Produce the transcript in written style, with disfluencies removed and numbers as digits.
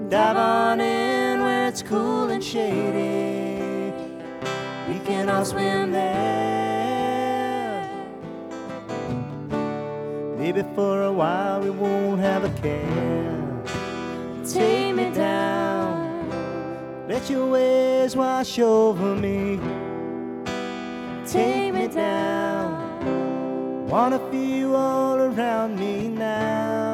Dive on in where it's cool and shady. We can all swim there. Maybe for a while we won't have a care. Take me down, let your waves wash over me. Take me down, wanna feel you all around me now.